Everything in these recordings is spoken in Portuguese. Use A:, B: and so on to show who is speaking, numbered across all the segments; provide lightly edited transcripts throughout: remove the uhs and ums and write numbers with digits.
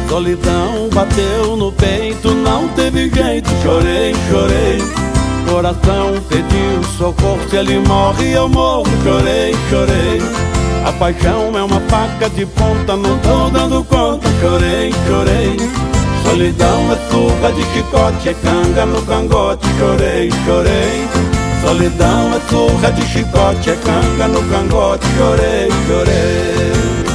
A: Solidão bateu no peito, não teve jeito. Chorei, chorei. Coração pediu socorro, se ele morre eu morro. Chorei, chorei. A paixão é uma faca de ponta, não tô dando conta. Chorei, chorei. Solidão é surra de chicote, é canga no cangote. Chorei, chorei. Solidão é surra de chicote, é canga no cangote. Chorei, chorei.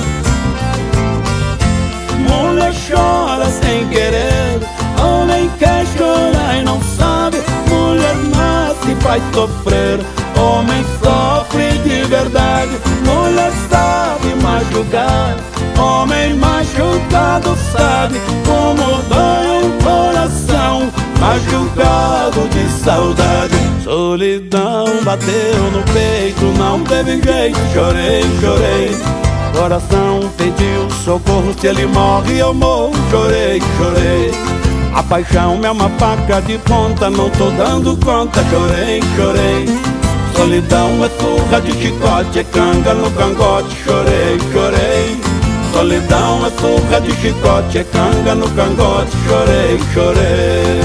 A: Mulher chora sem querer, homem quer chorar e não sabe. Mulher nasce e faz sofrer, homem sofre de verdade. Mulher sabe machucar, homem machucado sabe como dói um coração machucado de saudade. Solidão bateu no peito, não teve jeito. Chorei, chorei. Coração pediu socorro, se ele morre eu morro. Chorei, chorei. A paixão é uma faca de ponta, não tô dando conta. Chorei, chorei. Solidão é surra de chicote, é canga no cangote. Chorei, chorei. Solidão é surra de chicote, é canga no cangote. Chorei, chorei.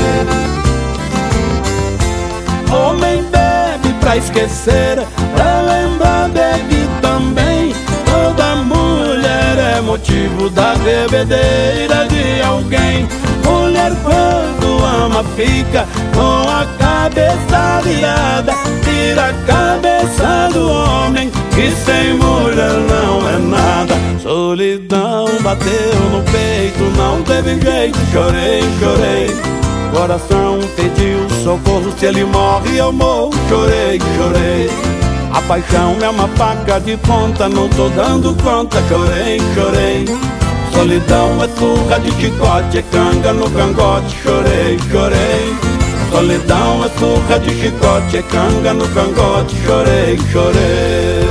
A: Homem bebe pra esquecer, pra lembrar bebe também. Toda mulher é motivo da bebedeira de alguém. Mulher quando ama fica com a cabeça virada, vira a cabeça do homem, que sem mulher não é nada. Solidão bateu no peito, não teve jeito. Chorei, chorei. Coração pediu socorro, se ele morre eu morro. Chorei, chorei. A paixão é uma faca de ponta, não tô dando conta. Chorei, chorei. Solidão é surra de chicote, é canga no cangote. Chorei, chorei. Solidão é surra de chicote, é canga no cangote. Chorei, chorei.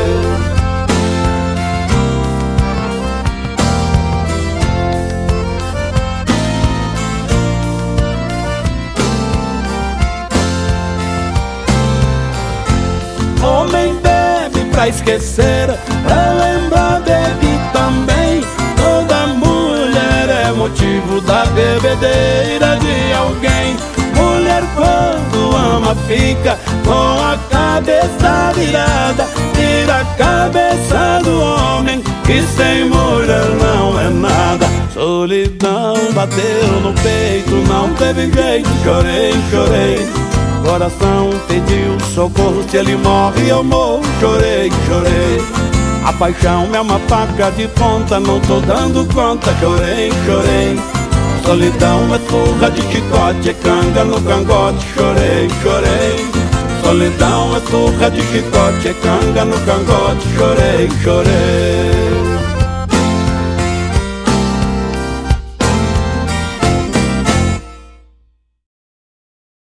A: Homem bebe pra esquecer, pra lembrar bebe também. Toda mulher é motivo da bebedeira de alguém. Mulher quando ama fica com a cabeça virada, vira a cabeça do homem, que sem mulher não é nada. Solidão bateu no peito, não teve jeito. Chorei, chorei. Coração pediu socorro, se ele morre eu morro. Chorei, chorei. A paixão é uma faca de ponta, não tô dando conta. Chorei, chorei. Solidão é surra de chicote, é canga no cangote. Chorei, chorei. Solidão é surra de chicote, é canga no cangote. Chorei, chorei.